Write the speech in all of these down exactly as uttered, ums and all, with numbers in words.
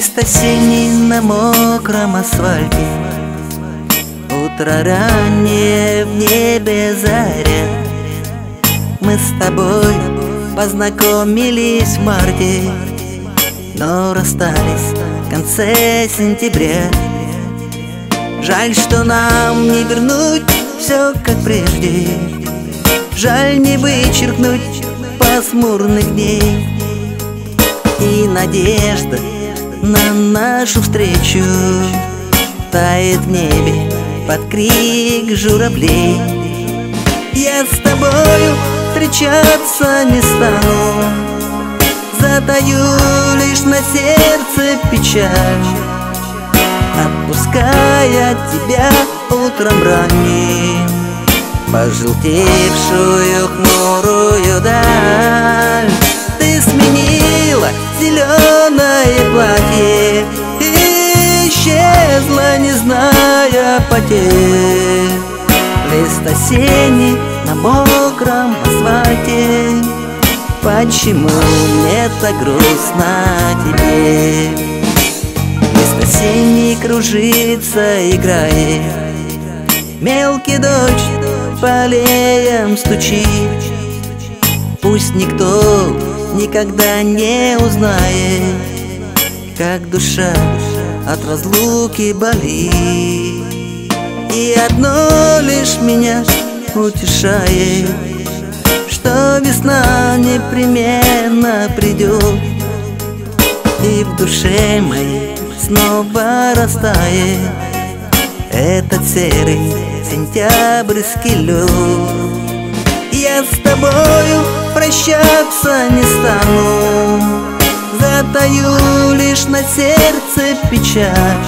Лист осенний на мокром асфальте, утро раннее, в небе заря. Мы с тобой познакомились в марте, но расстались в конце сентября. Жаль, что нам не вернуть все как прежде, жаль не вычеркнуть пасмурных дней. И надежда на нашу встречу тает в небе под крик журавлей. Я с тобою встречаться не стану, затаю лишь на сердце печаль, отпуская тебя утром ранним, пожелтевшую хмурую даль. Ты сменила зеленое платье и исчезла, не зная потерь. Лист осенний на мокром асфальте, почему мне так грустно тебе? Лист осенний кружится, играет, мелкий дождь по аллеям стучит. Пусть никто никогда не узнает, как душа от разлуки болит. И одно лишь меня утешает, что весна непременно придет, и в душе моей снова растает этот серый сентябрьский лед. Я с тобою прощаться не стану, затаю лишь на сердце печаль,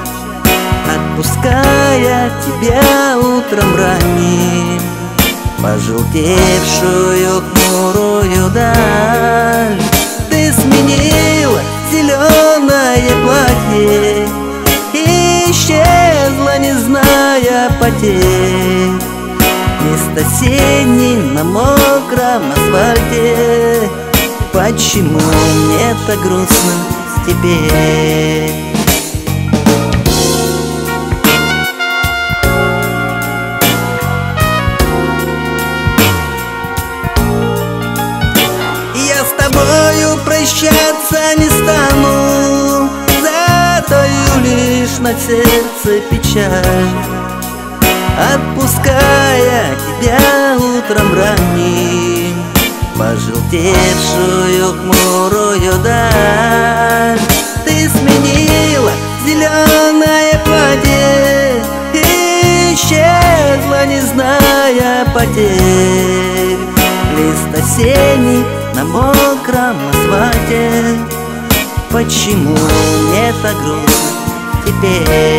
отпуская тебя утром ранним, пожелтевшую хмурую даль. Ты сменила зеленое платье и исчезла, не зная потерь. Лист осенний на мокром асфальте, почему мне так грустно теперь? Я с тобою прощаться не стану, затаю лишь на сердце печаль, отпуская тебя утром ранним, пожелтевшую хмурую даль. Ты сменила зеленое платье и исчезла, не зная потерь. Лист осенний на мокром асфальте, почему мне так грустно теперь?